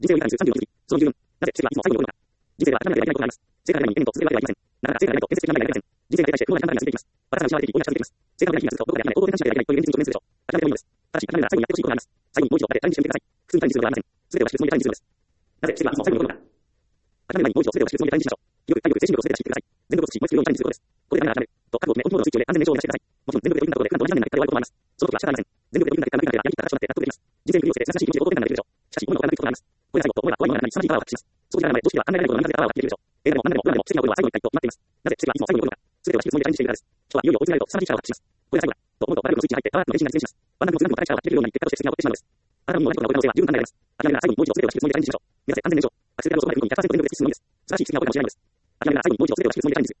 人生を生きた日数36時、その十分。なぜ、奇跡はいつも最後に起こるのか。人生は諦めないといけないことがあります。正解がない人間と続けるわけにはいきません。なかなか正解がないと建設的な未来がありません。人生に対して不毛な時間が続いていきます。私は失われていき、追いが続いていきます。正解がない日が続くと、どこかで諦め、行動的なしなければいけないという現実に直面するでしょう。諦めてもいいのです。ただし、諦めなら最後にやってほしいことがあります。最後にもう一度誰にしてみてください。普通に対にすることはありません。すべてをしくつもりで対にするのです。なぜ、奇跡はいつも最後に起こるのか。諦めないにもう一度すべてをしくつもりで対にしましょう。気力、体力、精神力をすべて出し切ってください。全力を尽くし、燃え尽きるように対にすることです。ここで諦められる。と、覚悟を決め、コントロールのスイッチを入れ、安全燃焼のスイッチを出してください。もちろん、全力で追い込んだことで、普段と同じ何年がいったで終わることもあります。その時は仕方ありません。全力で追い込んだ結果が出なければ、やりきった形となって納得できます。人生に無理を捨てて、優しい気持ちで行動的なのができるでしょう。しかし、思いのほかうまくいくことがあります。これが最後と思えば、怖いものがない、素晴らしいパワーを発揮します。そうじゃない前、常識は考えられないことの何かでパワーを発揮できるでしょう。映画でも漫画でも、プラでも、奇跡が起こるのは最後に一回となっています。なぜ、奇跡はいつも最後に起こるのか。すべてをしくつもりで対にしているからです。人はいよいよ追い詰められると、素晴らしい力を発揮します。これが最後だ。と思うと、バラ力のスイッチに入って、パワーの練習が実現します。ワンダムの津波も高い力を発揮できるようになり、結果として奇跡が起こってしまうのです。あなたにも同じことが起こる可能性は十分考えられます。諦めなら最後にもう一度すべてをしくつもりで対にしましょう。目指せ安全燃焼。アクセルペダルをそこまで踏み、100% 全力で突き進むのみです。素晴らしい奇跡が起こるかもしれないのです。諦めなら最後にもう一度すべてをしくつもりで対にする。